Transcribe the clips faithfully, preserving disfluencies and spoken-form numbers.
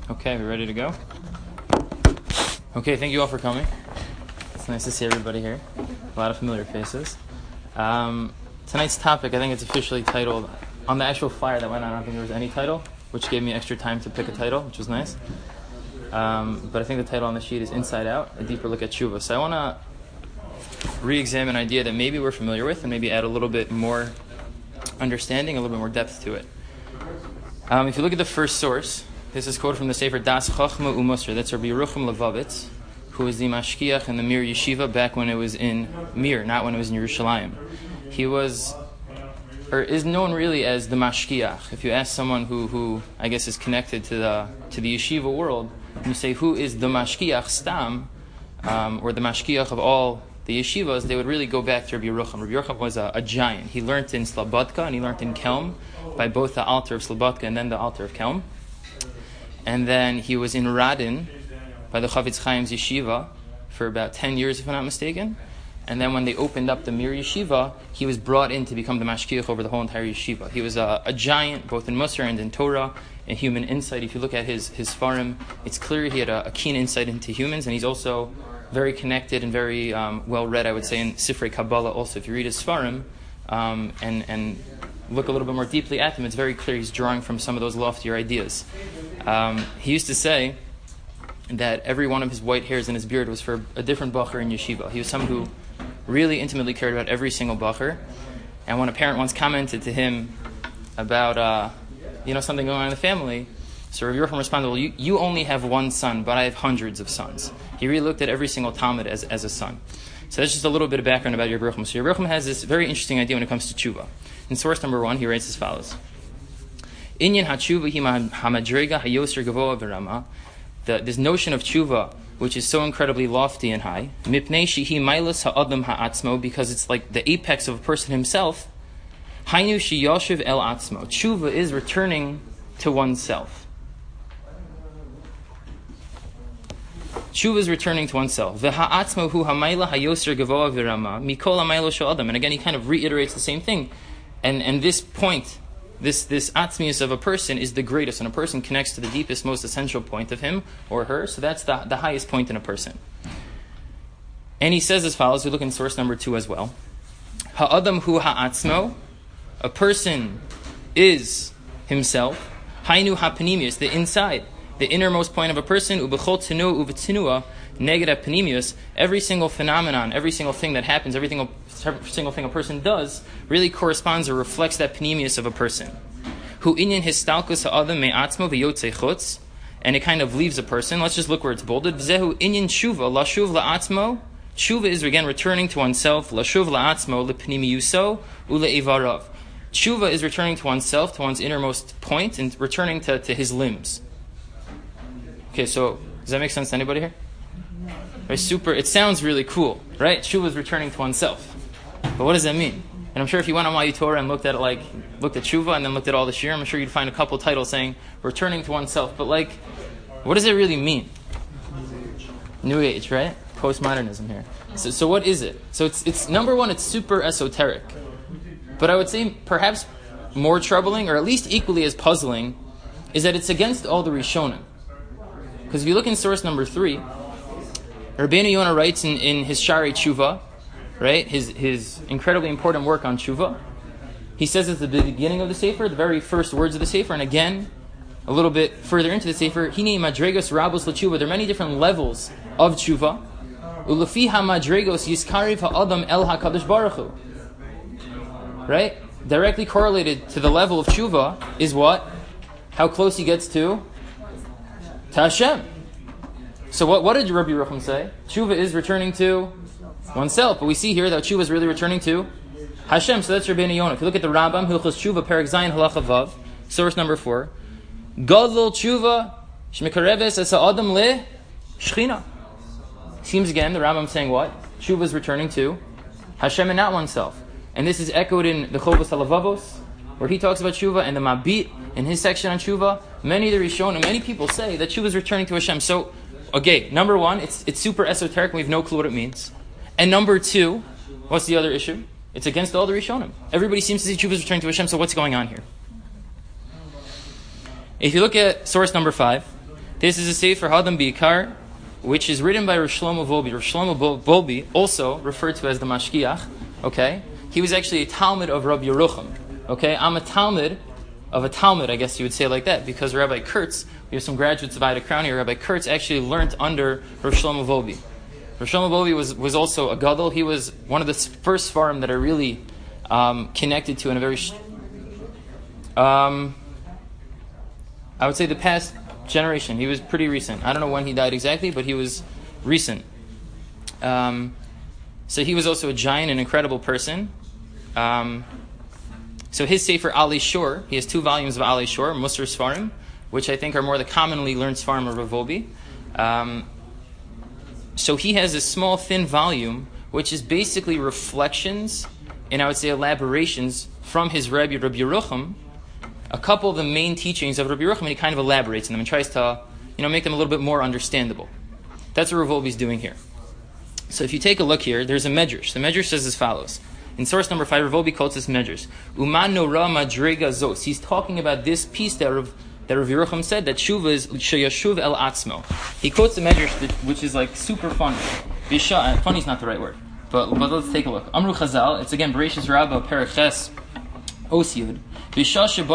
Okay, we ready to go? Okay, thank you all for coming. It's nice to see everybody here. A lot of familiar faces. Um, tonight's topic, I think it's officially titled, on the actual flyer that went out, I don't think there was any title, which gave me extra time to pick a title, which was nice. Um, but I think the title on the sheet is Inside Out, a deeper look at Tshuva. So I want to re-examine an idea that maybe we're familiar with and maybe add a little bit more understanding, a little bit more depth to it. Um, if you look at the first source, this is quoted from the Sefer Das Chachma U'Musar. That's Rabbi Yerucham Levovitz, who was the mashkiach in the Mir Yeshiva back when it was in Mir, not when it was in Yerushalayim. He was, or is known really as the mashkiach. If you ask someone who, who I guess is connected to the to the yeshiva world, and you say who is the mashkiach stam, um, or the mashkiach of all the yeshivas, they would really go back to Rabbi Yerucham. Rabbi Yerucham was a, a giant. He learned in Slobodka and he learned in Kelm by both the altar of Slobodka and then the altar of Kelm. And then he was in Radin by the Chavetz Chaim's yeshiva for about ten years, if I'm not mistaken. And then when they opened up the Mir Yeshiva, he was brought in to become the mashkiach over the whole entire yeshiva. He was a, a giant, both in Musar and in Torah, and human insight. If you look at his his farim, it's clear he had a, a keen insight into humans, and he's also very connected and very um, well read, I would say, in Sifrei Kabbalah also. If you read his farim um, and and look a little bit more deeply at them, it's very clear he's drawing from some of those loftier ideas. Um, he used to say that every one of his white hairs in his beard was for a different bacher in yeshiva. He was someone who really intimately cared about every single bacher. And when a parent once commented to him about uh, you know something going on in the family, so Rabbi Yerucham responded, well, you, you only have one son, but I have hundreds of sons. He really looked at every single Talmud as, as a son. So that's just a little bit of background about Rabbi Yerucham. So Rabbi Yerucham has this very interesting idea when it comes to tshuva. In source number one, he writes as follows. Inyan hatshuva hi hamadrega hayoser gavoa v'rama. This notion of tshuva, which is so incredibly lofty and high, mipnei shehi mailas ha'adam ha'atzmo, because it's like the apex of a person himself. Hainu sheyoshev el atzmo. Tshuva is returning to oneself. Tshuva is returning to oneself. V'ha'atzmo hu hamayla hayoser gavoa v'rama mikol hamaylo sha'adam. And again, he kind of reiterates the same thing. And and this point, this this atzmius of a person is the greatest, and a person connects to the deepest, most essential point of him or her. So that's the the highest point in a person. And he says as follows. We look in source number two as well. Ha'adam hu ha'atzmo. A person is himself. Hainu ha'panimius, the inside, the innermost point of a person. Ubechol tenu uvetinua neged ha'panimius. Every single phenomenon, every single thing that happens, every single every single thing a person does really corresponds or reflects that panemius of a person. Hu inyan histalkus ha'adam me'atzmo v'yotzei chutz, and it kind of leaves a person. Let's just look where it's bolded. V'zehu inyan shuva lashuv la'atzmo. Shuva is again returning to oneself. Lashuv la'atzmo le'pnimiyuso ule'ivarav. Shuva is returning to oneself, to one's innermost point, and returning to, to his limbs. Okay, so does that make sense to anybody here? Right, super. It sounds really cool, right? Shuva is returning to oneself. But what does that mean? And I'm sure if you went on Y U Torah and looked at it, like looked at Tshuva and then looked at all the Shirim, I'm sure you'd find a couple titles saying returning to oneself. But like, what does it really mean? New Age, right? Postmodernism here. So, so what is it? So it's it's number one, it's super esoteric. But I would say perhaps more troubling, or at least equally as puzzling, is that it's against all the Rishonim. Because if you look in source number three, Rabbeinu Yonah writes in, in his Shari Tshuva, right, his his incredibly important work on Tshuva, he says at the beginning of the Sefer, the very first words of the Sefer, and again, a little bit further into the Sefer, Hine madregos rabos l'tshuva. There are many different levels of Tshuva. Ulefi ha-madregos yiskariv ha'adam el ha'kadosh baruch hu. Right? Directly correlated to the level of Tshuva is what? How close he gets to? To Hashem. So what, what did Rabbi Yerucham say? Tshuva is returning to oneself. But we see here that Tshuva is really returning to Hashem. So that's Rabbeinu Yonah. If you look at the Rambam, Hilchos Tshuva, Perek Zayin, Halacha Vav, source number four. Gadol Tshuva, Shmikareves es ha'adam le Shechina. Seems again, the Rambam saying what? Tshuva is returning to Hashem and not oneself. And this is echoed in the Chovos HaLevavos, where he talks about Tshuva, and the Mabit, in his section on Tshuva. Many of the Rishonim, many people say that Tshuva is returning to Hashem. So, okay, number one, it's it's super esoteric, and we have no clue what it means. And number two, what's the other issue? It's against all the Rishonim. Everybody seems to see Tshuva is returning to Hashem, so what's going on here? If you look at source number five, This is a Sefer Hadam B'ikar, which is written by Rosh Shlomo Volbi. Rosh Shlomo Volbi, also referred to as the Mashkiach, okay? He was actually a Talmud of Rabbi Yerucham, okay? I'm a Talmud of a Talmud, I guess you would say like that, because Rabbi Kurtz, we have some graduates of Ida Crown here, Rabbi Kurtz actually learned under Rosh Shlomo Volbi. Rosh Shlomo Volbi was, was also a Gadol. He was one of the first Sfarim that are really um, connected to in a very, um, I would say the past generation. He was pretty recent. I don't know when he died exactly, but he was recent. Um, so he was also a giant, an incredible person. Um, so his Sefer Ali Shor, he has two volumes of Ali Shor, Musar Sfarim, which I think are more the commonly learned Sfarim of Rav Volbi. Um, so he has a small, thin volume, which is basically reflections and I would say elaborations from his Rebbe, Rabbi Yerucham, a couple of the main teachings of Rabbi Yerucham, and he kind of elaborates on them and tries to, you know, make them a little bit more understandable. That's what Rav Volbi is doing here. So if you take a look here, there's a medrash. The medrash says as follows. In source number five, Rav Volbi quotes this medrash. Uman nora madrega zos. He's talking about this piece that Rav, that Rav Yerucham said, that shuva is sheyashuv el atzmo. He quotes the medrash, that, which is like super funny. Visha, funny is not the right word, but, but let's take a look. Amru Chazal, it's again Bereshis Rabbah, Perek Osiyud. When Hashem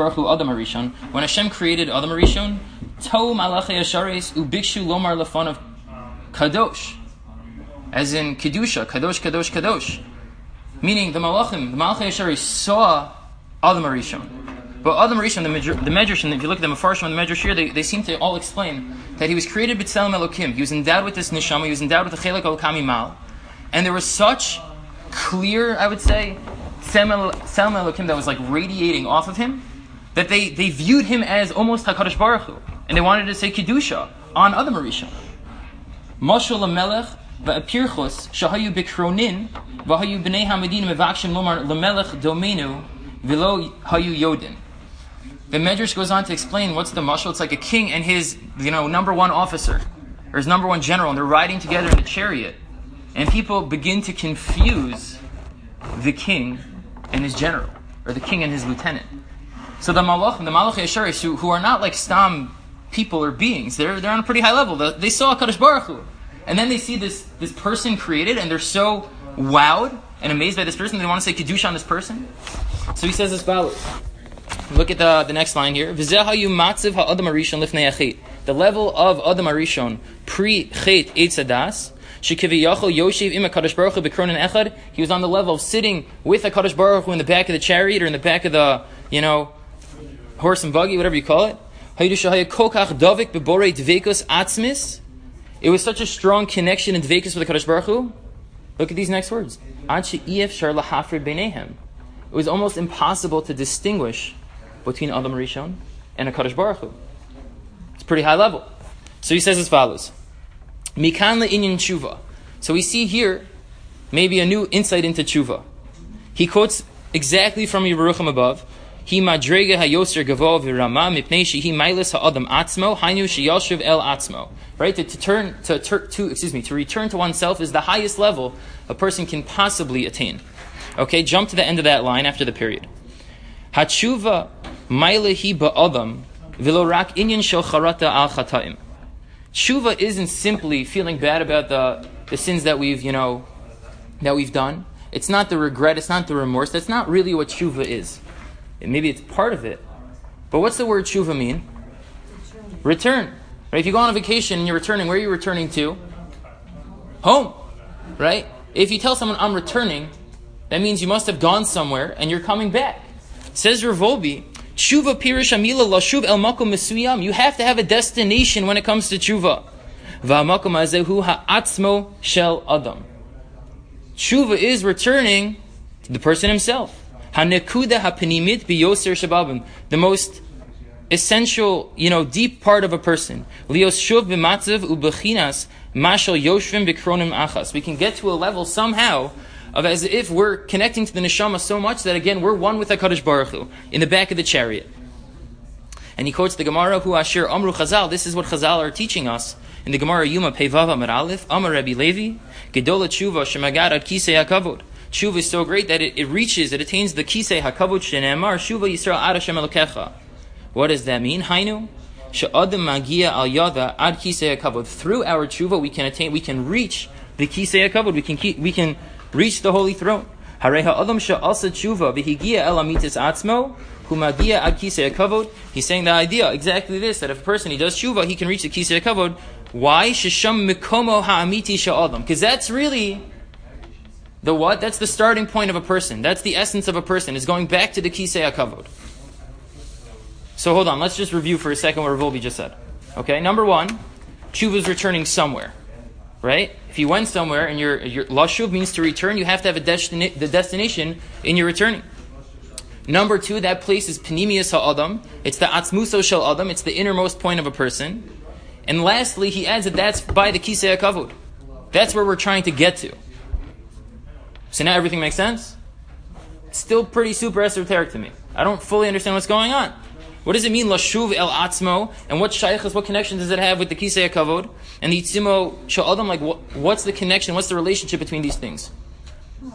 created Adam Arishon, Tau Malachei Ashares Ubikshu Lomar Lafon of Kadosh, as in Kedusha, Kadosh, Kadosh, Kadosh. Meaning the Malachim, the Malachei Ashares saw Adam Arishon. But Adam Arishon, the, the Medrash, and if you look at the Mefarshim and the Medrash here, they, they seem to all explain that he was created B'Tselem Elokim. He was endowed with this Neshama, he was endowed with the Chelek Elokami Mal. And there was such clear, I would say, Selma Elokim that was like radiating off of him, that they, they viewed him as almost HaKadosh Baruch Hu, and they wanted to say Kedusha on Adam Arishon. Mashal HaMelech v'apirchos shahayu bikronin v'hayu b'nei hamedin mevakshim lomar l'melech domenu v'lo hayu yodin. The Medrash goes on to explain what's the mashal. It's like a king and his, you know, number one officer, or his number one general, and they're riding together in a chariot, and people begin to confuse the king and his general, or the king and his lieutenant. So the Malach, the Malachei Asharis, who, who are not like Stam people or beings, they're they're on a pretty high level. They saw HaKadosh Baruch Hu, and then they see this this person created, and they're so wowed and amazed by this person, they want to say Kedusha on this person. So he says as follows. Look at the the next line here. V'zehayu matziv ha'adam harishon lifnei hachet. The level of Adam Harishon pre-chet eitz hadas. He was on the level of sitting with HaKadosh Baruch Hu in the back of the chariot, or in the back of the, you know, horse and buggy, whatever you call it. It was such a strong connection in dvekus with HaKadosh Baruch Hu. Look at these next words. It was almost impossible to distinguish between Adam Rishon and HaKadosh Baruch Hu. It's pretty high level. So he says as follows. Mikan le'inyan tshuva. So we see here maybe a new insight into tshuva. He quotes exactly from Yerucham above. He madrega hayoser gavo v'rama mipnei shehi mailis ha'adam atzmo hainu sheyashuv el atzmo. Right, to, to turn to, to, to excuse me to return to oneself is the highest level a person can possibly attain. Okay, jump to the end of that line after the period. Hatshuva mailehi ba'adam v'lo rak inyan shel charata al chataim. Tshuva isn't simply feeling bad about the, the sins that we've, you know, that we've done. It's not the regret, it's not the remorse. That's not really what tshuva is. Maybe it's part of it. But what's the word tshuva mean? Return. Return. Right? If you go on a vacation and you're returning, where are you returning to? Home. Right? If you tell someone, I'm returning, that means you must have gone somewhere and you're coming back. Says Rav Volbi, Tshuva pirish amila lashuv el makom mesuyam. You have to have a destination when it comes to tshuva. V'hamakom hazehu ha'atzmo shel adam. Tshuva is returning to the person himself. Hanekuda ha'penimit biyoser shababim. The most essential, you know, deep part of a person. Lios shuv b'matzav u'bechinas mashal yoshvim b'kronim achas. We can get to a level somehow of as if we're connecting to the neshama so much that again we're one with HaKadosh Baruch Hu in the back of the chariot. And he quotes the Gemara, Hu Asher Amru Chazal. This is what Chazal are teaching us in the Gemara Yuma Peivav Amar Aleph Amar Rabbi Levi Gedola Tshuva Shemagad Ad Kisei HaKavod. Tshuva is so great that it, it reaches, it attains the Kisei HaKavod Shene'emar Shuva Yisrael Ad Hashem Elokecha. What does that mean? Hainu she'adam magia al yada ad kisei hakavod. Through our tshuva, we can attain, we can reach the kisei hakavod. We can keep, we can reach the holy throne. Harei ha'adam she'asa tshuva v'higia el amitis atzmo hu magia ad kisei hakavod. He's saying the idea exactly this, that if a person he does tshuva, he can reach the kisei hakavod. Why? Shesham mikomo ha'amiti she'adam. Because that's really the what? That's the starting point of a person. That's the essence of a person. Is going back to the kisei hakavod. So hold on. Let's just review for a second what Rav Wolbe just said. Okay. Number one, tshuva is returning somewhere, right? If you went somewhere and your your lashuv means to return, you have to have a destina- the destination in your returning. Number two, that place is Pnimius ha'adam. It's the atzmuso shel adam. It's the innermost point of a person. And lastly, he adds that that's by the kisei hakavod. That's where we're trying to get to. So now everything makes sense? It's still pretty super esoteric to me. I don't fully understand what's going on. What does it mean, lashuv el atzmo? And what shaykhs, what connection does it have with the kisei hakavod? And the itzimo shel adam, like what, what's the connection? What's the relationship between these things? I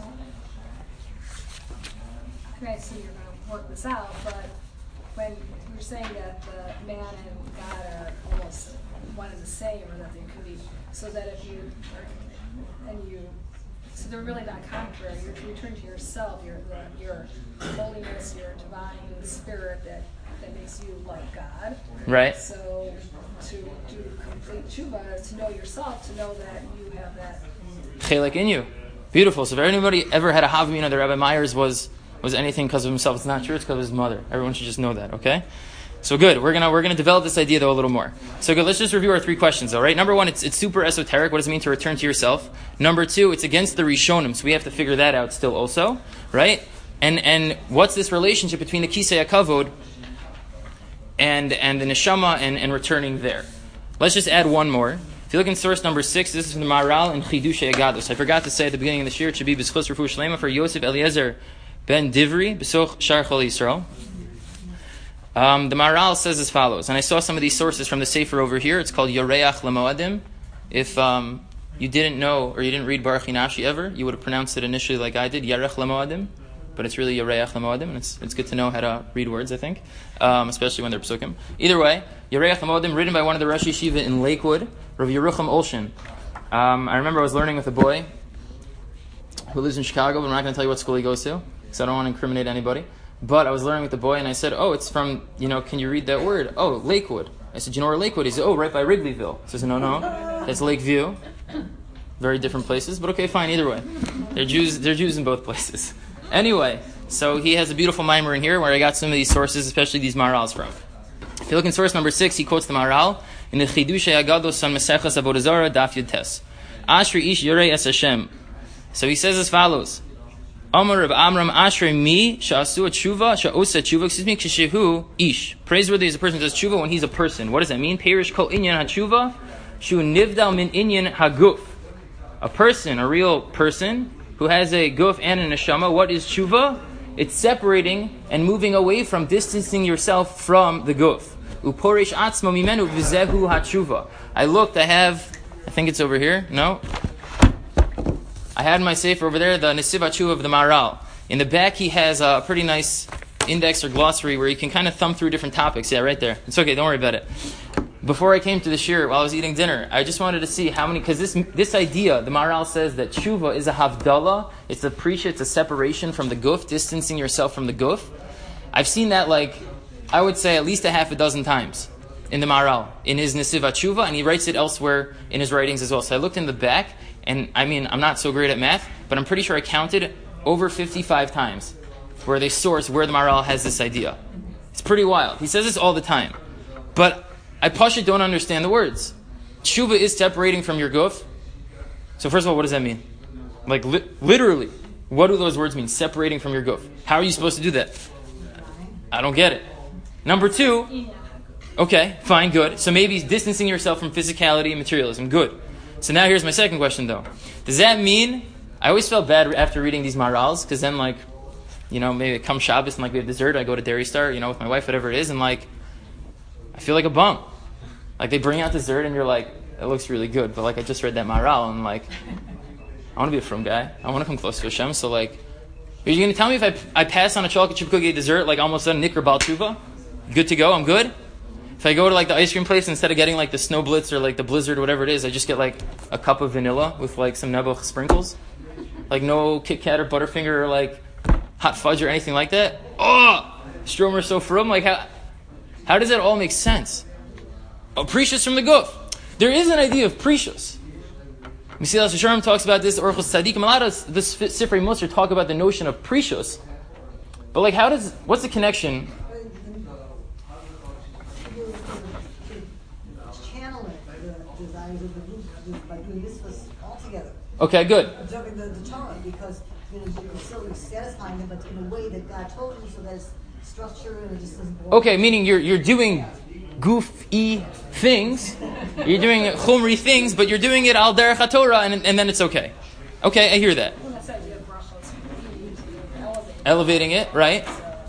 mean, I see you're going to work this out, but when you're saying that the man and God are almost one and the same, or that they could be, so that if you, are, and you, so they're really not contrary. You return to yourself, your the, your holiness, your divine spirit that, that makes you like God. Right. So to do complete tshuva is to know yourself, to know that you have that Chelek in you. Beautiful. So if anybody ever had a Havamina that Rabbi Myers was was anything because of himself, it's not true. It's because of his mother. Everyone should just know that. Okay. So good. We're gonna we're gonna develop this idea though a little more. So good. Let's just review our three questions though. Right. Number one, it's it's super esoteric. What does it mean to return to yourself? Number two, it's against the Rishonim, so we have to figure that out still also. Right. And and what's this relationship between the kisei hakavod and and the neshama and, and returning there? Let's just add one more. If you look in source number six, this is from the Maharal and Chidushay Agados. I forgot to say at the beginning of the shir, it should be B'schus Refuah Shlema for Yosef Eliezer ben Divri B'soch Shar Chol Yisrael. Um, the Maharal says as follows, and I saw some of these sources from the Sefer over here. It's called Yoreach Lemoadim. If um, you didn't know or you didn't read Baruch Hinashi ever, you would have pronounced it initially like I did, Yarech Lemoadim. But it's really Yoreach Lemoadim, and it's it's good to know how to read words, I think, um, especially when they're psukim. Either way, Yoreach Lemoadim, written by one of the Rosh Yeshiva in Lakewood, Rav Yerucham Olshin. Um, I remember I was learning with a boy who lives in Chicago, but I'm not going to tell you what school he goes to, because I don't want to incriminate anybody. But I was learning with the boy, and I said, oh, it's from, you know, can you read that word? Oh, Lakewood. I said, you know where Lakewood is? Oh, right by Wrigleyville. He says, no, no, that's Lakeview. Very different places, but okay, fine, either way. They're Jews, they're Jews in both places. Anyway, so he has a beautiful mimer in here where I got some of these sources, especially these Maharals from. If you look in source number six, he quotes the Maharal in the Chidushay Agados on Maseches Avodah Zarah Daf Yud Tes. Ashri ish yorei es Hashem. So he says as follows: Amar Reb Amram Ashrei mi sha'asu tshuva sha'osa tshuva excuse me kishehu ish. Praiseworthy is a person who does tshuva when he's a person. What does that mean? Perish kol inyan hatshuva shu nivdal min inyan haguf. A person, a real person who has a guf and a neshama. What is tshuva? It's separating and moving away from, distancing yourself from the guf. Uporish atzmo mimenu v'zehu hatshuva. I looked. I have. I think it's over here. No. I had my sefer over there, the Nesiv HaTshuva of the Maharal. In the back, he has a pretty nice index or glossary where you can kind of thumb through different topics. Yeah, right there. It's okay. Don't worry about it. Before I came to the shir, while I was eating dinner, I just wanted to see how many, because this this idea, the Maharal says that tshuva is a havdalah. It's a prisha, it's a separation from the guf, distancing yourself from the guf. I've seen that like, I would say at least a half a dozen times in the Maharal, in his Nesiv HaTshuva, and he writes it elsewhere in his writings as well. So I looked in the back, and I mean, I'm not so great at math, but I'm pretty sure I counted over fifty-five times where they source where the Maharal has this idea. It's pretty wild. He says this all the time. But I pashut don't understand the words. Tshuva is separating from your guf. So first of all, what does that mean? Like li- literally, what do those words mean? Separating from your guf. How are you supposed to do that? I don't get it. Number two, okay, fine, good. So maybe distancing yourself from physicality and materialism. Good. So now here's my second question though. Does that mean, I always felt bad after reading these Maharals, because then like, you know, maybe it comes Shabbos and like we have dessert, I go to Dairy Star, you know, with my wife, whatever it is, and like, I feel like a bum. Like they bring out dessert and you're like, it looks really good, but like I just read that Maharal and like, I want to be a frum guy. I want to come close to Hashem, so like, are you going to tell me if I I pass on a chocolate chip cookie dessert, like almost done Nikr Bal Tshuva? Good to go, I'm good? If I go to like the ice cream place, instead of getting like the Snow Blitz or like the Blizzard or whatever it is, I just get like a cup of vanilla with like some Nebuch sprinkles. Like no Kit Kat or Butterfinger or like hot fudge or anything like that. Oh, Stromer so frum. Like how, how does that all make sense? Oh, precious from the guf. There is an idea of precious. Mesilas Yesharim talks about this. Orchos Tzadikim. A lot of this Sifrei Musar talk about the notion of precious. But like, how does? What's the connection? Okay, good. Observing the, the Torah, because you know you're still satisfying them, but in a way that God told you, so there's structure and it just doesn't. Okay, meaning you're you're doing goofy things, you're doing chumri things, but you're doing it al derech haTorah, and and then it's okay. Okay, I hear that. Elevating it, right?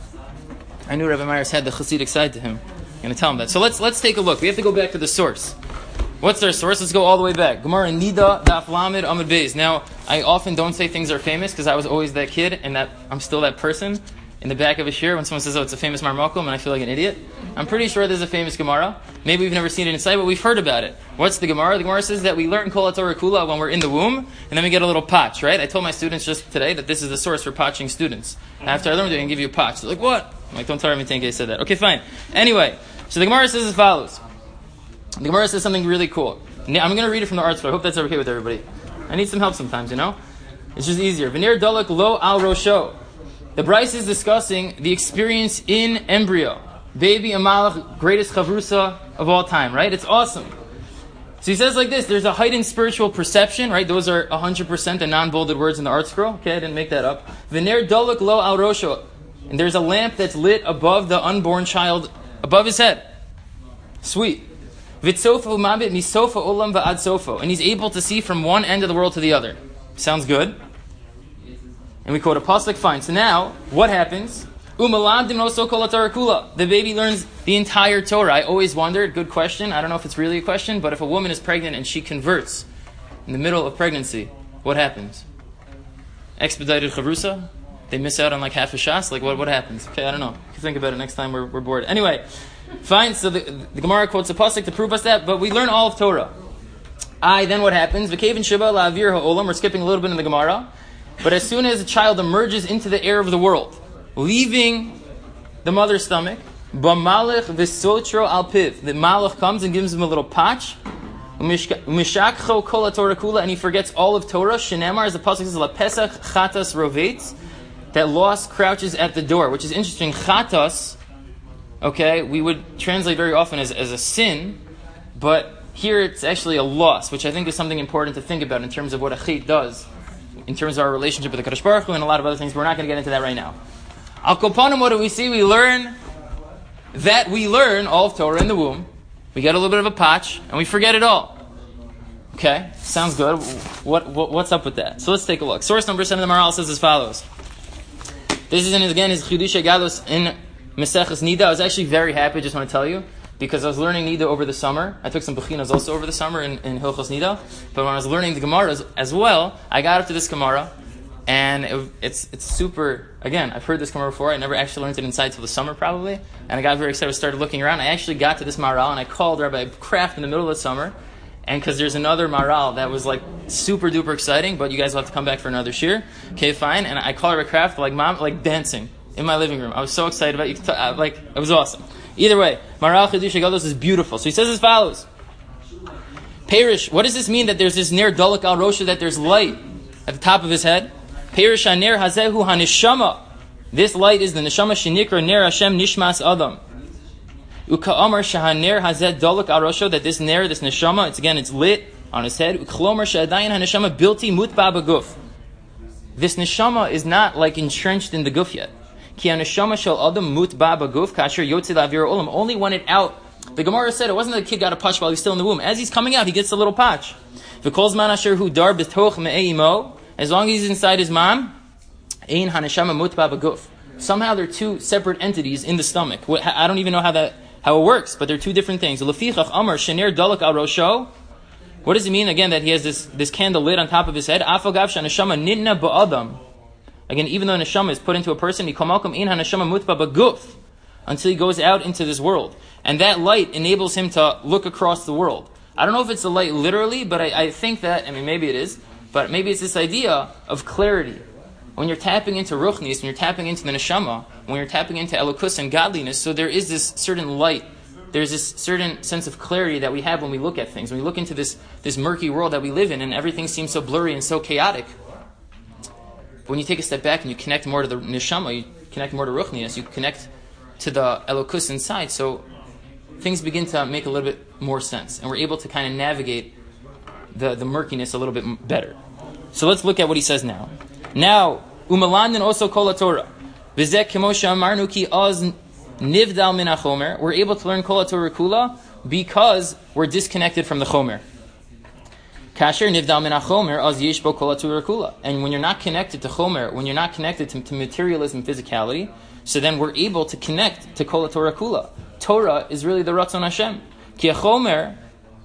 I knew Rabbi Myers had the Hasidic side to him. I'm going to tell him that. So let's let's take a look. We have to go back to the source. What's our source? Let's go all the way back. Gemara Nida Daf Lamed Amud Beis. Now, I often don't say things are famous because I was always that kid, and that I'm still that person in the back of a shir when someone says, "Oh, it's a famous Marmakum," and I feel like an idiot. I'm pretty sure there's a famous Gemara. Maybe we've never seen it inside, but we've heard about it. What's the Gemara? The Gemara says that we learn Kol HaTorah Kula when we're in the womb, and then we get a little patch, right? I told my students just today that this is the source for patching students. After I learned it, I can give you a patch. They're like, what? I'm like, don't tell me Tenke said that. Okay, fine. Anyway, so the Gemara says as follows. The Gemara says something really cool. I'm going to read it from the art school. I hope that's okay with everybody. I need some help sometimes, you know? It's just easier. V'ner dolak lo al rosho. The Bryce is discussing the experience in embryo. Baby Amalek, greatest chavrusa of all time, right? It's awesome. So he says like this, there's a heightened spiritual perception, right? Those are one hundred percent the non-bolded words in the art scroll. Okay, I didn't make that up. V'ner dolak lo al rosho. And there's a lamp that's lit above the unborn child, above his head. Sweet. V'tsofa umabit misofa olam va'ad sofo. And he's able to see from one end of the world to the other. Sounds good. And we quote a pasuk, fine. So now, what happens? Umaladim noso kol haTorah kula. The baby learns the entire Torah. I always wondered, good question, I don't know if it's really a question, but if a woman is pregnant and she converts in the middle of pregnancy, what happens? Expedited chavrusa? They miss out on like half a shas? Like what, what happens? Okay, I don't know. You can think about it next time we're, we're bored. Anyway, fine, so the, the Gemara quotes a pasuk to prove us that, but we learn all of Torah. I, then what happens? V'kevin shiva la'avir ha'olam. We're skipping a little bit in the Gemara. But as soon as a child emerges into the air of the world, leaving the mother's stomach, b'malach v'sotro al piv. The malach comes and gives him a little patch. Umishakcho kol haTorah kula, and he forgets all of Torah. Shenemar, as the pasuk says, la pesach chatas rovetz. That loss crouches at the door, which is interesting. Chatas, okay, we would translate very often as, as a sin, but here it's actually a loss, which I think is something important to think about in terms of what a chait does, in terms of our relationship with the Kadosh Baruch Hu and a lot of other things. We're not going to get into that right now. Al Kopanim, what do we see? We learn that we learn all of Torah in the womb. We get a little bit of a patch, and we forget it all. Okay, sounds good. What, what what's up with that? So let's take a look. Source number seven of the Maharal says as follows. This is, in, again, his Chidushay Galus in Meseches Nida. I was actually very happy, just want to tell you, because I was learning Nida over the summer. I took some Bechinas also over the summer in, in Hilchos Nida. But when I was learning the Gemaras as well, I got up to this Gemara, and it, it's it's super, again, I've heard this Gemara before. I never actually learned it inside till the summer probably. And I got very excited. I started looking around. I actually got to this Maharal, and I called Rabbi Kraft in the middle of the summer. And because there's another Maharal that was like super duper exciting, but you guys will have to come back for another shir. Okay, fine. And I called Rabbi Kraft, like mom, like dancing in my living room. I was so excited about it. You could t- uh, like, it was awesome. Either way, Maharal Chidushay Galus is beautiful. So he says as follows. Perish, what does this mean that there's this ner dalak al rosha, that there's light at the top of his head? Perish haner hazehu hanishama. This light is the neshama shenikra ner Hashem nishmas adam. Uka'amar shahaner hazed dalak al rosha, that this ner, this neshama, it's again, it's lit on his head. Uk'chlomar shadayin haneshama bilti mutba baguf. This neshama is not like entrenched in the guf yet. Ki haneshama shel adam mutba baguf kasher yotze la'avir olam. Only when it out. The Gemara said it wasn't that the kid got a patch while he's still in the womb. As he's coming out, he gets a little patch. V'kol zman asher hu dar b'toch me'ei imo. As long as he's inside his mom, ein haneshama mutba baguf. Somehow they're two separate entities in the stomach. I don't even know how that how it works, but they're two different things. Lefichach amar shener dalak al rosho. What does it mean again that he has this, this candle lit on top of his head? Afagav shaneshama nitna ba'adam. Again, even though neshama is put into a person, until he goes out into this world. And that light enables him to look across the world. I don't know if it's the light literally, but I, I think that, I mean, maybe it is, but maybe it's this idea of clarity. When you're tapping into Ruchnis, when you're tapping into the Neshama, when you're tapping into Elokus and godliness, so there is this certain light, there's this certain sense of clarity that we have when we look at things. When we look into this, this murky world that we live in, and everything seems so blurry and so chaotic. But when you take a step back and you connect more to the Neshama, you connect more to Ruchnias, you connect to the Elokus inside, so things begin to make a little bit more sense. And we're able to kind of navigate the, the murkiness a little bit better. So let's look at what he says now. Now, umalandin also kol Torah. V'zeh kemosha amarnu ki oz nivdal min hachomer. We're able to learn kol Torah kula because we're disconnected from the chomer. Kasher nivdal min hachomer oz yeshbo kol Torah kula. And when you're not connected to chomer, when you're not connected to, to materialism, physicality, so then we're able to connect to kol Torah kula. Torah is really the Ratzon Hashem. Ki chomer,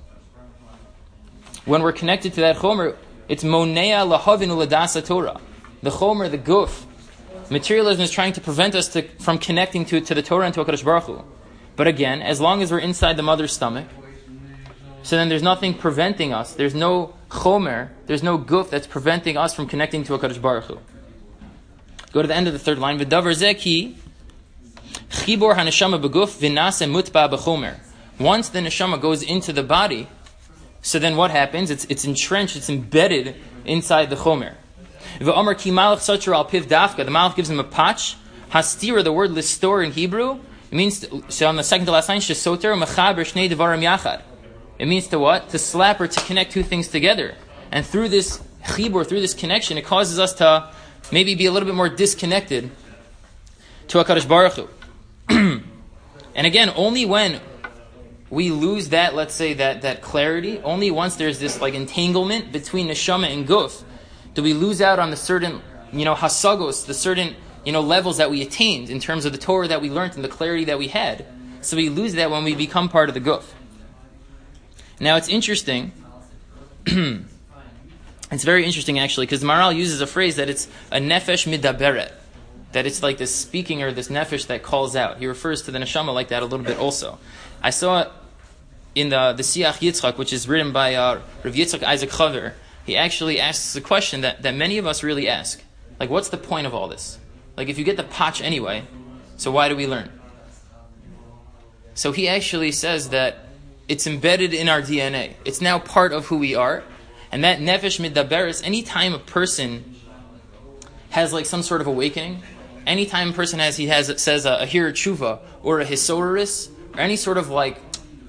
when we're connected to that chomer, it's monea lahavinu ladasa Torah. The chomer, the guf, materialism is trying to prevent us to, from connecting to, to the Torah and to HaKadosh Baruch Hu. But again, as long as we're inside the mother's stomach, so then there's nothing preventing us. There's no chomer, there's no guf that's preventing us from connecting to HaKadosh Baruch Hu. Go to the end of the third line. V'davar zeki chibor haneshama beguf v'nase mutba b'chomer. Once the neshama goes into the body, so then what happens? It's it's entrenched, it's embedded inside the chomer. V'amar ki malach satra al piv dafka. The malach gives him a patch. Hastira, the word listor in Hebrew, it means to, so on the second to last line, shesoter mechaber shnei devarim yachad. It means to what? To slap or to connect two things together. And through this chibur, through this connection, it causes us to maybe be a little bit more disconnected to HaKadosh Baruch Hu. And again, only when we lose that, let's say, that, that clarity, only once there's this like entanglement between neshama and guf, do we lose out on the certain, you know, hasagos, the certain, you know, levels that we attained in terms of the Torah that we learned and the clarity that we had. So we lose that when we become part of the guf. Now it's interesting, it's very interesting actually, because Maharal uses a phrase that it's a nefesh midaberet, that it's like this speaking or this nefesh that calls out. He refers to the neshama like that a little bit also. I saw it in the, the Siach Yitzchak, which is written by uh, Rav Yitzchak Isaac Chaver. He actually asks a question that, that many of us really ask. Like, what's the point of all this? Like, if you get the patch anyway, so why do we learn? So he actually says that it's embedded in our D N A. It's now part of who we are. And that nefesh midaberes, anytime a person has like some sort of awakening, anytime a person has, he has, it says a, a hir tshuva or a hisoris, or any sort of like,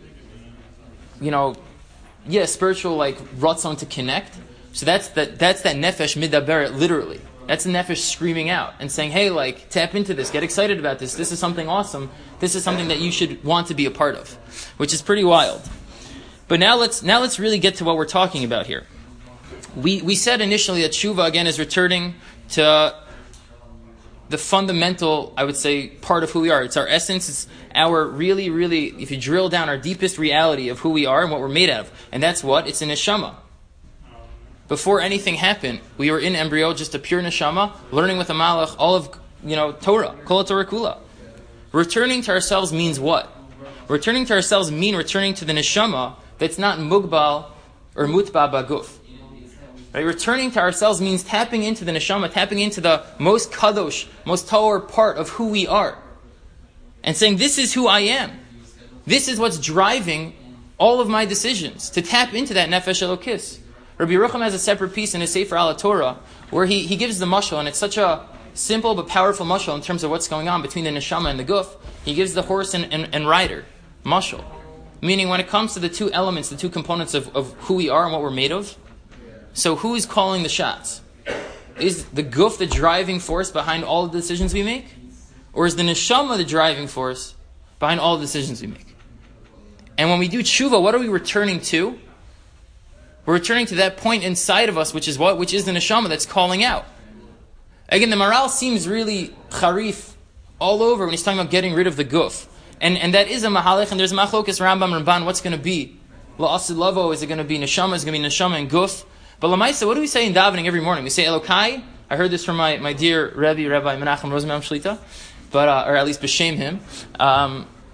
you know, yeah, spiritual like ratzon to connect. So that's that that's that nefesh midaberet literally. That's the nefesh screaming out and saying, hey, like, tap into this, get excited about this. This is something awesome. This is something that you should want to be a part of, which is pretty wild. But now let's now let's really get to what we're talking about here. We we said initially that tshuva again is returning to the fundamental, I would say, part of who we are. It's our essence. It's our really, really, if you drill down, our deepest reality of who we are and what we're made out of. And that's what? It's a neshama. Before anything happened, we were in embryo, just a pure neshama, learning with a malach, all of, you know, Torah, kol Torah kula. Returning to ourselves means what? Returning to ourselves mean returning to the neshama that's not mugbal or mutba baguf. Right? Returning to ourselves means tapping into the neshama, tapping into the most kadosh, most tahor part of who we are. And saying, this is who I am. This is what's driving all of my decisions. To tap into that nefesh elokis. Rabbi Yerucham has a separate piece in his Sefer Al Torah where he, he gives the mashal, and it's such a simple but powerful mashal in terms of what's going on between the neshama and the guf. He gives the horse and, and, and rider mashal. Meaning when it comes to the two elements, the two components of, of who we are and what we're made of, so who is calling the shots? Is the guf the driving force behind all the decisions we make? Or is the neshama the driving force behind all the decisions we make? And when we do tshuva, what are we returning to? We're returning to that point inside of us, which is what? Which is the neshama that's calling out. Again, the Maharal seems really charif all over when he's talking about getting rid of the guf. And and that is a mahalech, and there's a machlokas Rambam Ramban, what's going to be? La'asid lavo, is it going to be neshama? Is it going to be neshama and guf? But Lamaisa, what do we say in davening every morning? We say Elokai. I heard this from my, my dear Rebbe, Rabbi Menachem Rosenbaum Shlita, but uh, or at least b'shem him. Um,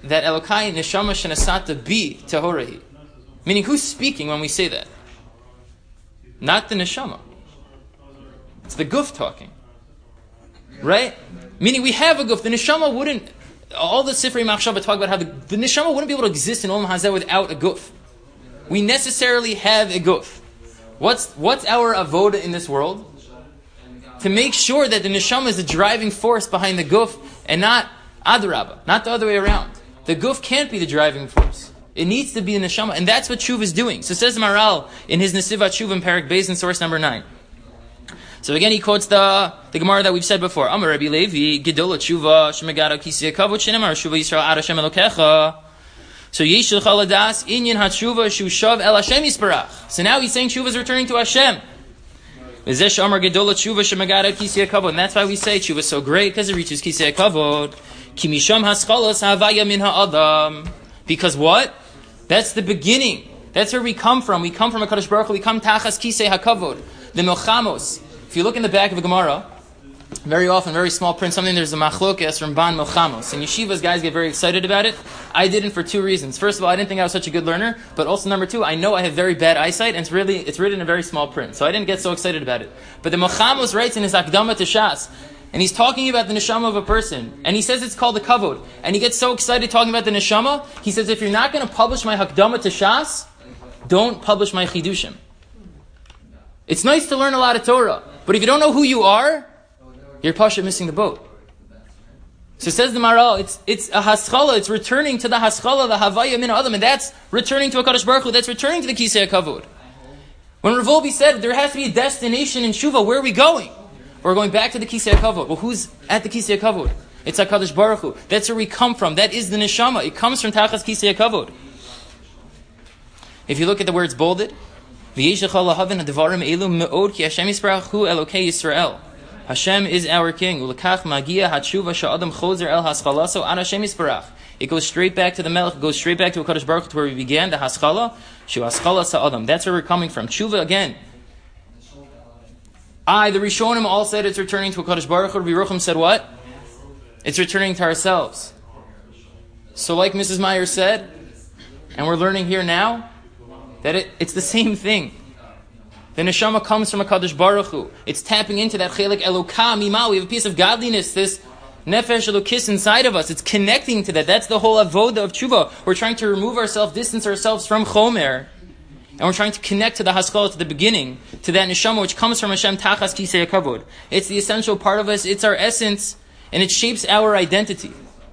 that Elokai neshama shenasata bi tehorahi. Meaning, who's speaking when we say that? Not the neshama. It's the guf talking. Right? Meaning, we have a guf. The neshama wouldn't, all the Sifrei Machshava talk about how the, the neshama wouldn't be able to exist in Olam Hazeh without a guf. We necessarily have a guf. What's, what's our avoda in this world? To make sure that the neshama is the driving force behind the guf and not adrabah, not the other way around. The guf can't be the driving force. It needs to be the neshama, and that's what Tshuva is doing. So says Maral in his Nesivat Tshuva in Parak Beis in source number nine. So again, he quotes the the Gemara that we've said before. Amar Rabbi Levi, Gedola Tshuva, Shemegara Kisei Kavod Shenamar Tshuva Yisrael Ad Hashem Elokecha. So Yeshul Chaladas Inyan HaTshuva Shushav El Hashem Yisparach. So now he's saying Tshuva is returning to Hashem. And that's why we say Tshuva is so great, because it reaches Kisei Kavod. Because what? That's the beginning. That's where we come from. We come from a Kadosh Baruch Hu. We come Tachas Kisei HaKavod. The Milchamos. If you look in the back of a Gemara, very often, very small print, something there's a Machlokes from Ban Milchamos. And yeshivas, guys get very excited about it. I didn't for two reasons. First of all, I didn't think I was such a good learner. But also, number two, I know I have very bad eyesight, and it's really it's written in very small print. So I didn't get so excited about it. But the Milchamos writes in his Akdama to Shas, and he's talking about the neshama of a person, and he says it's called the kavod, and he gets so excited talking about the neshama, he says, if you're not going to publish my Hakdama to Shas, don't publish my Chidushim. It's nice to learn a lot of Torah, but if you don't know who you are, you're pasha missing the boat. So says the Maral, it's it's a haschala, it's returning to the haschala, the havaya min adam, and that's returning to a Kadosh Baruch Hu, that's returning to the Kisei HaKavod. When Rav Wolbe said there has to be a destination in Shuvah, where are we going? We're going back to the Kisei HaKavod. Well, who's at the Kisei HaKavod? It's HaKadosh Baruch Hu. That's where we come from. That is the neshama. It comes from Tachas Kisei HaKavod. If you look at the words bolded, Hashem is our king. It goes straight back to the Melech, goes straight back to HaKadosh Baruch Hu, to where we began, the Haskalah, Shu Haskalah Sa'adam. That's where we're coming from. Tshuva again. I, the Rishonim, all said it's returning to HaKadosh Baruch Hu. Rabbi Yerucham said what? It's returning to ourselves. So like Missus Meyer said, and we're learning here now, that it, it's the same thing. The neshama comes from HaKadosh Baruch Hu. It's tapping into that chelik Elokah Mima. We have a piece of godliness, this nefesh Elokis inside of us. It's connecting to that. That's the whole avoda of tshuva. We're trying to remove ourselves, distance ourselves from chomer, and we're trying to connect to the haskalah, to the beginning, to that neshama which comes from Hashem Tachas Kisei HaKavod. It's the essential part of us. It's our essence, and it shapes our identity.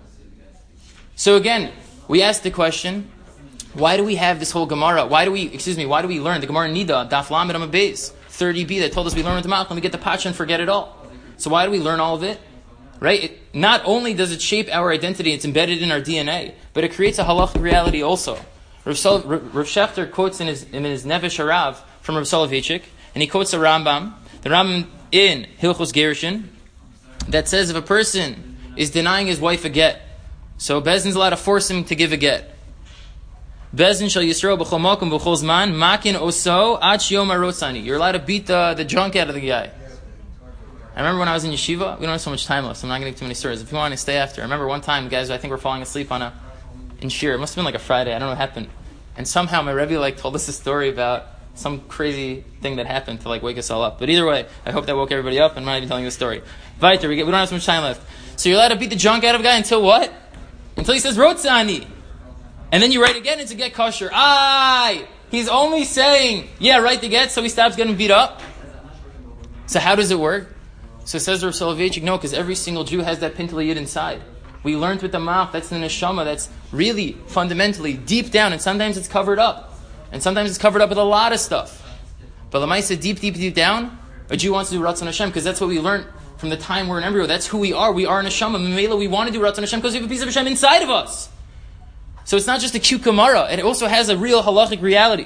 So again, we ask the question, why do we have this whole Gemara? Why do we, excuse me, why do we learn the Gemara Nida, Daf Lamed Amud Beis, thirty b, that told us we learn with the mouth and we get the pacha and forget it all. So why do we learn all of it? Right? It, not only does it shape our identity, it's embedded in our D N A, but it creates a halachic reality also. Rav, Sol, Rav, Rav Shechter quotes in his, in his Nevesh Harav from Rav Soloveitchik, and he quotes a Rambam, the Rambam in Hilchos Gerushin, that says if a person is denying his wife a get, so Bezdin's allowed to force him to give a get. Bezdin shall Yisrael b'chol makom b'chol zman makin oso ad shiyom harotzani. You're allowed to beat the, the junk out of the guy. I remember when I was in yeshiva, we don't have so much time left, so I'm not going to give too many stories. If you want to stay after, I remember one time, guys, I think we're falling asleep on a in shir. It must have been like a Friday. I don't know what happened. And somehow my Rebbe like told us a story about some crazy thing that happened to like wake us all up. But either way, I hope that woke everybody up, and I'm not even telling you the story. Weiter, we, get, we don't have so much time left. So you're allowed to beat the junk out of a guy until what? Until he says rotzani. And then you write again, it's a get kosher. Aye! He's only saying, yeah, write the get, so he stops getting beat up. So how does it work? So it says Rav Soloveitchik, no, because every single Jew has that pintel yid inside. We learned with the mouth, that's the neshama, that's really fundamentally deep down, and sometimes it's covered up. And sometimes it's covered up with a lot of stuff. But Lamaisa, deep, deep, deep down, a Jew wants to do Ratzon Hashem, because that's what we learned from the time we're in embryo. That's who we are. We are a neshama. Memela, we want to do Ratzon Hashem because we have a piece of Hashem inside of us. So it's not just a cute Gemara, it also has a real halachic reality.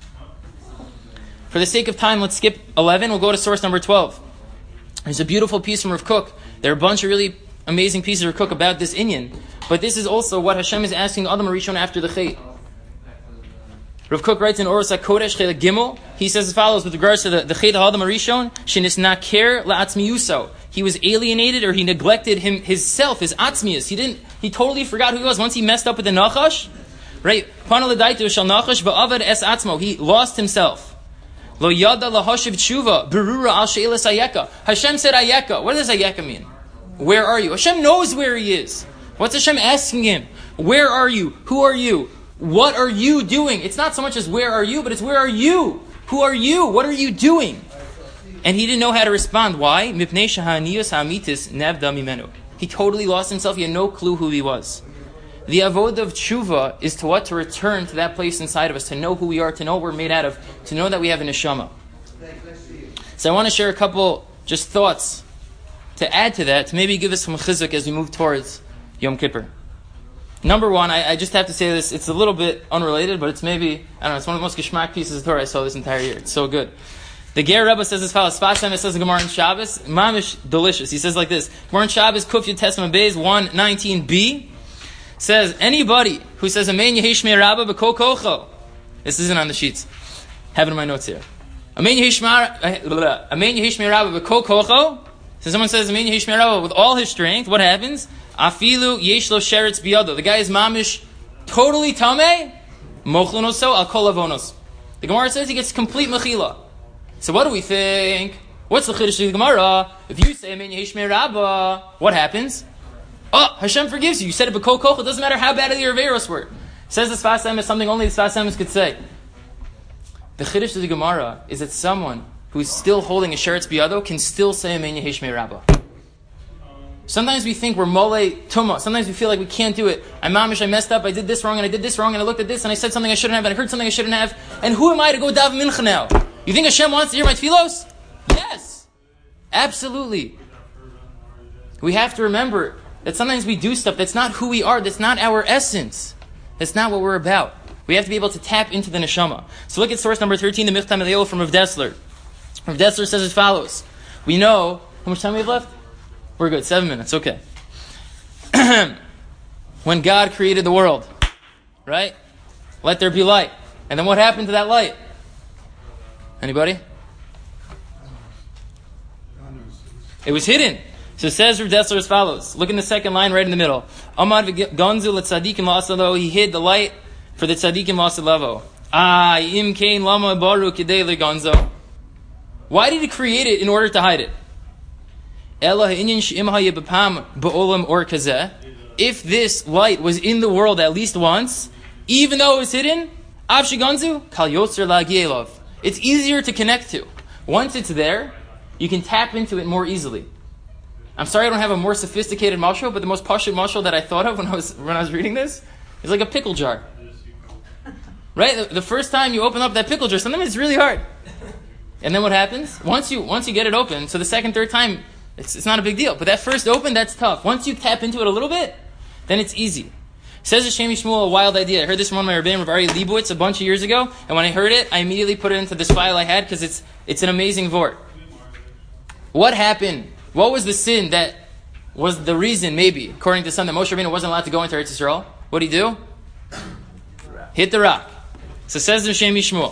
For the sake of time, let's skip eleven, we'll go to source number twelve. There's a beautiful piece from Rav Kook. There are a bunch of really amazing pieces of Rav Kook about this inyan. But this is also what Hashem is asking Adam Rishon after the Chet. Rav Kook writes in Oros HaKodesh, Chet Gimel, he says as follows with regards to the, the Chet Adam Rishon, Shenis Naker La'atzmiyuso. He was alienated or he neglected him, his self, his atzmius. He didn't He totally forgot who he was. Once he messed up with the Nachash, right? He lost himself. Lo yada lahashiv tshuva berura al she'elas ayeka. Hashem said ayeka. What does ayeka mean? Where are you? Hashem knows where he is. What's Hashem asking him? Where are you? Who are you? What are you doing? It's not so much as where are you, but it's where are you? Who are you? What are you doing? And he didn't know how to respond. Why? Mipnei shahaniyos hamitis nevda mimenu. He totally lost himself. He had no clue who he was. The avodah of tshuva is to what? To return to that place inside of us, to know who we are, to know what we're made out of, to know that we have a neshama. So I want to share a couple just thoughts to add to that, to maybe give us some chizuk as we move towards Yom Kippur. Number one, I, I just have to say this, it's a little bit unrelated, but it's maybe, I don't know, it's one of the most geschmack pieces of Torah I saw this entire year. It's so good. The Ger Rebbe says as follows, Spasam, it says the Gemara in Shabbos, mamish delicious. He says like this, Gemara in Shabbos, Kuf Yud Tesman Beis, one nineteen b, says, anybody who says, Amen Yehi Shmei Rabba B'Kol Kocho, this isn't on the sheets, have it in my notes here. Amen Yehi Shmei Rabba B'Kol Kocho, so someone says, Amen Yehi Shmei Rabba with all his strength, what happens? Afilu Yesh Lo Sheretz Biyado. The guy is mamish, totally tameh, mochlonoso al kol avonos. The Gemara says he gets complete mechila. So what do we think? What's the chiddush of the Gemara? If you say Amen Yehi Shmei Rabba, what happens? Oh, Hashem forgives you. You said it b'kol koch. It doesn't matter how bad your averos were. Says the Sfas Emes something only the Sfas Emes could say. The chiddush of the Gemara is that someone who is still holding a sheretz biyado can still say Amen Yehi Shmei Rabba. Sometimes we think we're mole tuma. Sometimes we feel like we can't do it. I'm mamish, I messed up, I did this wrong, and I did this wrong, and I looked at this, and I said something I shouldn't have, and I heard something I shouldn't have. And who am I to go daven mincha now? You think Hashem wants to hear my tefillos? Yes. Absolutely. We have to remember that sometimes we do stuff that's not who we are, that's not our essence. That's not what we're about. We have to be able to tap into the neshama. So look at source number thirteen, the Michtam Eliyol from Rav Dessler. Rav Dessler says as follows. We know, how much time we have left? We're good, seven minutes, okay. When God created the world, right? Let there be light. And then what happened to that light? Anybody? It was hidden. So it says Rav Dessler as follows. Look in the second line right in the middle. Amad v'gonzu l'tzadikim la'asalo. He hid the light for the tzadikim la'asalavo. Ah, im kein lama baru kidei l'gonzo. Why did he create it in order to hide it? If this light was in the world at least once, even though it was hidden, it's easier to connect to. Once it's there, you can tap into it more easily. I'm sorry I don't have a more sophisticated mashal, but the most pashut mashal that I thought of when I was when I was reading this is like a pickle jar. Right? The, the first time you open up that pickle jar, sometimes it's really hard. And then what happens? Once you once you get it open, so the second, third time, It's, it's not a big deal. But that first open, that's tough. Once you tap into it a little bit, then it's easy. Says Hashem Yishmuel, a wild idea. I heard this from one of my Rebbeim, Rav Ari Leibowitz, a bunch of years ago. And when I heard it, I immediately put it into this file I had because it's it's an amazing vort. What happened? What was the sin that was the reason, maybe, according to some, that Moshe Rabbeinu wasn't allowed to go into Eretz Yisrael? What did he do? Hit the rock. So says Hashem Yishmuel.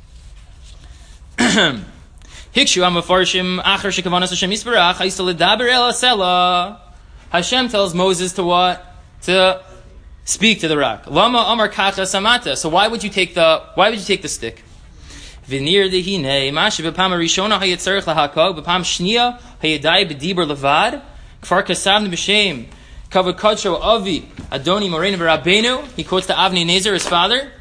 Hikshu amafarshim achar shekavanas Hashem yisbarach ha'isal ledaber el asela. Hashem tells Moses to what? To speak to the rock. Lama amar kacha samata. So why would you take the why would you take the stick? V'nir dehine mashe b'pam harishona hayetzarich lahakog b'pam shniya hayedai b'dibur levad kfar kasavne b'shem kavod kadsho avi adoni moreinu v'rabbeinu. He quotes to Avnei Nezer, his father,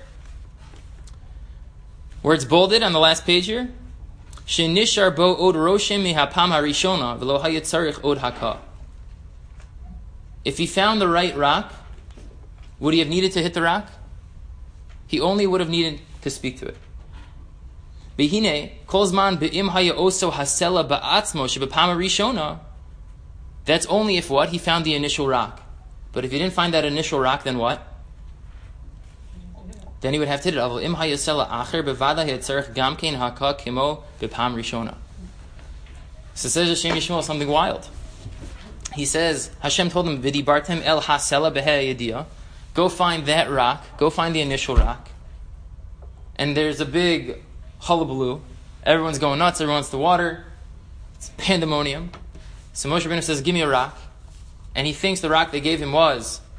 where it's bolded on the last page here. Shenishar bo od roshem mihapam harishona v'lo hayetzarich od haka. If he found the right rock, would he have needed to hit the rock? He only would have needed to speak to it. Behine kolzman be'im haya oso hasela ba'atzmo shebepam harishona. That's only if what? He found the initial rock. But if he didn't find that initial rock, then what? Then he would have to hit it. Im hayasela acher bevada hetzarich gamkein haka kimo bepam rishona. So says Hashem Yishmael something wild. He says Hashem told him v'di bartem el hasela behe yediyah. Go find that rock. Go find the initial rock. And there's a big hullabaloo. Everyone's going nuts. Everyone wants the water. It's pandemonium. So Moshe Rabbeinu says, "Give me a rock." And he thinks the rock they gave him was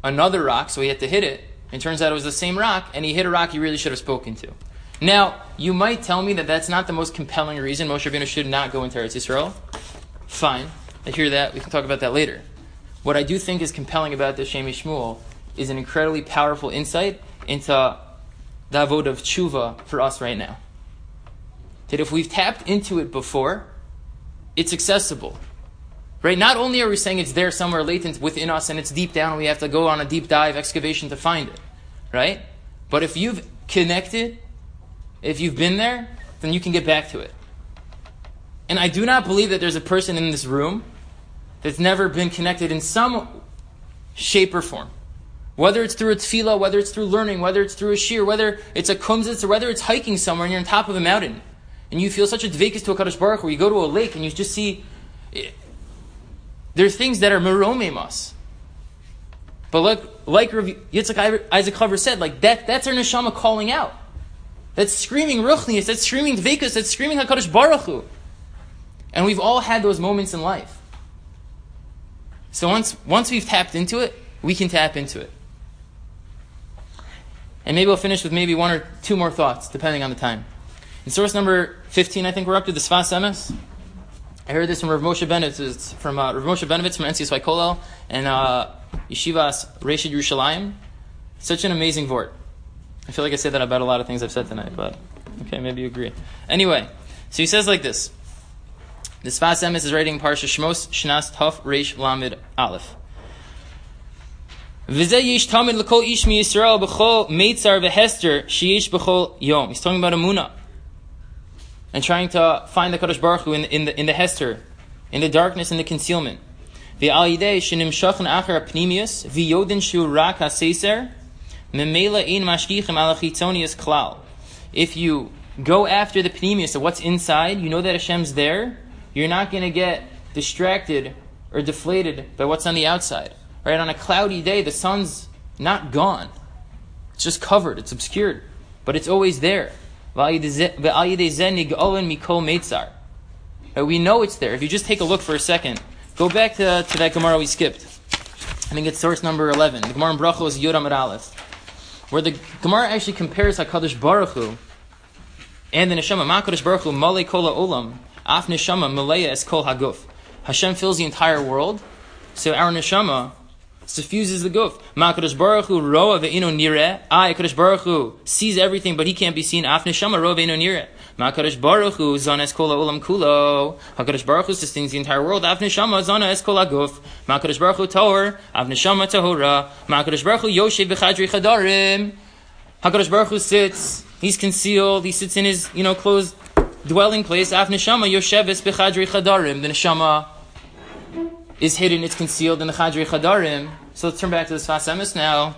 another rock, so he had to hit it. And turns out it was the same rock, and he hit a rock he really should have spoken to. Now, you might tell me that that's not the most compelling reason Moshe Rabbeinu should not go into Eretz Yisrael. Fine. I hear that. We can talk about that later. What I do think is compelling about the Shem Shmuel is an incredibly powerful insight into the avodah of tshuva for us right now. That if we've tapped into it before, it's accessible. Right? Not only are we saying it's there somewhere latent within us and it's deep down and we have to go on a deep dive excavation to find it. Right? But if you've connected, if you've been there, then you can get back to it. And I do not believe that there's a person in this room that's never been connected in some shape or form. Whether it's through a tefillah, whether it's through learning, whether it's through a shir, whether it's a kumzitz, or whether it's hiking somewhere and you're on top of a mountain. And you feel such a dveikus to a Kadosh Baruch Hu, where you go to a lake and you just see... There are things that are meromim us. But like, like Yitzchak Isaac Chaver said, like that, that's our neshama calling out. That's screaming ruchnius, that's screaming dveikus, that's screaming HaKadosh Baruch Hu. And we've all had those moments in life. So once once we've tapped into it, we can tap into it. And maybe we'll finish with maybe one or two more thoughts, depending on the time. In source number fifteen, I think we're up to the Sfas Emes. I heard this from Rav Moshe Benovitz, it's from uh, Rav Moshe Benovitz from N C S Y Kollel and uh, Yeshivas Reshid Yerushalayim. Such an amazing vort. I feel like I say that about a lot of things I've said tonight, but okay, maybe you agree. Anyway, so he says like this. The Sfas Emes is writing Parsha Shmos Shnas Tov Reish Lamed Aleph. V'zeh yish tamid l'kol ish mi Yisrael b'chol meitzar v'hester sheyish b'chol yom. He's talking about Emunah and trying to find the Kadosh Baruch Hu in, in the in the hester, in the darkness, in the concealment. V'al yidei shenimshachn acher apnimius v'yodin shu rak haseiser memela ein mashkichem al chitzonius klal. If you go after the pnimius of what's inside, you know that Hashem's there. You're not going to get distracted or deflated by what's on the outside. Right? On a cloudy day, the sun's not gone. It's just covered. It's obscured. But it's always there. Right? We know it's there. If you just take a look for a second, go back to, to that Gemara we skipped. I think it's source number eleven. The Gemara in Brachos Yod Amud Aleph, where the Gemara actually compares HaKadosh Baruch Hu and the Neshama. Ma HaKadosh Baruch Hu malei kol ha'olam af neshama maleya es kol haguf. Hashem fills the entire world, so our Neshama suffuses the guf. Ma HaKadosh Baruch Hu roa ve'ino nireh. I, HaKadosh Baruch Hu, sees everything, but he can't be seen. Af neshama roa ve'ino nireh. Ma HaKadosh Baruch Hu zana es kol ha'olam kulo. HaKadosh Baruch Hu sustains the entire world. Af neshama zana es kol haguf. Ma HaKadosh Baruch Hu tahor. Af neshama tahora. Ma HaKadosh Baruch Hu yoshev b'chadri chadarim. HaKadosh Baruch Hu sits. He's concealed. He sits in his, you know, closed dwelling place. Af neshama yosheves b'chadri chadarim. The neshama is hidden, it's concealed in the Chadri Chadarim. So let's turn back to the Sfas Emes now.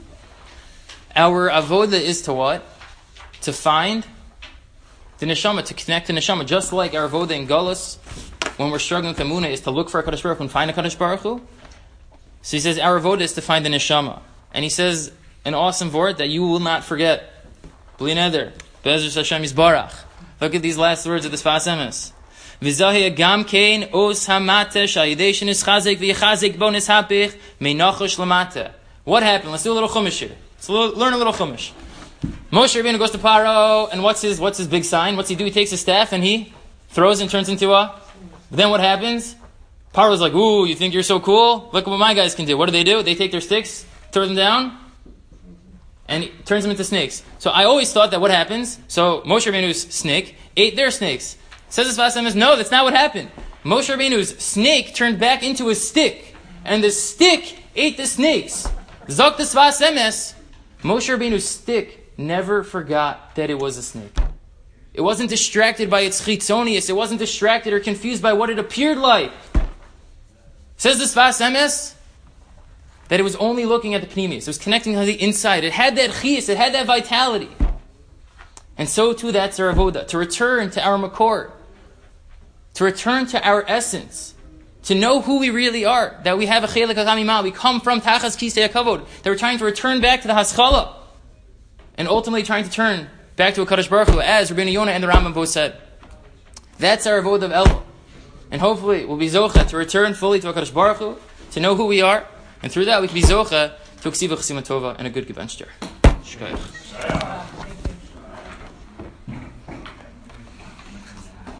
Our avoda is to what? To find the neshama, to connect the neshama. Just like our avoda in Golus, when we're struggling with Emunah, is to look for a Kadosh Baruch Hu and find a Kadosh Baruch Hu. So he says our avoda is to find the neshama. And he says an awesome word that you will not forget. Bli neder, Be'ezus Hashem Yisbarach. Look at these last words of the Sfas Emes. V'zahia gam kein os hamate shayideshin is chazik v'yichazik bonus hapich meinachosh lamate. What happened? Let's do a little chumash here. Let's learn a little chumash. Moshe Rabbeinu goes to Paro, and what's his what's his big sign? What's he do? He takes his staff and he throws and turns into a. But then what happens? Paro's like, "Ooh, you think you're so cool? Look what my guys can do." What do they do? They take their sticks, throw them down, and he turns them into snakes. So I always thought that what happens? So Moshe Rabbeinu's snake ate their snakes. Says this Sfas Emes, no, that's not what happened. Moshe Rabbeinu's snake turned back into a stick, and the stick ate the snakes. Zok the Sfas Emes, Moshe Rabbeinu's stick never forgot that it was a snake. It wasn't distracted by its chitzonius. It wasn't distracted or confused by what it appeared like. Says the Sfas Emes that it was only looking at the pneumius. It was connecting to the inside. It had that chiyus. It had that vitality. And so too that's our avoda, to return to our makor, to return to our essence, to know who we really are, that we have a chelik ha'gamimah, we come from tachas kisei hakavod, that we're trying to return back to the haskalah, and ultimately trying to turn back to a Kadosh Baruch Hu, as Rabbeinu Yonah and the Rambam both said. That's our avoda of Elul. And hopefully we'll be zocha to return fully to a Kadosh Baruch Hu, to know who we are, and through that we can be zocha Tuksiva Chsimatova, and a good Gebenster. Shkoyach.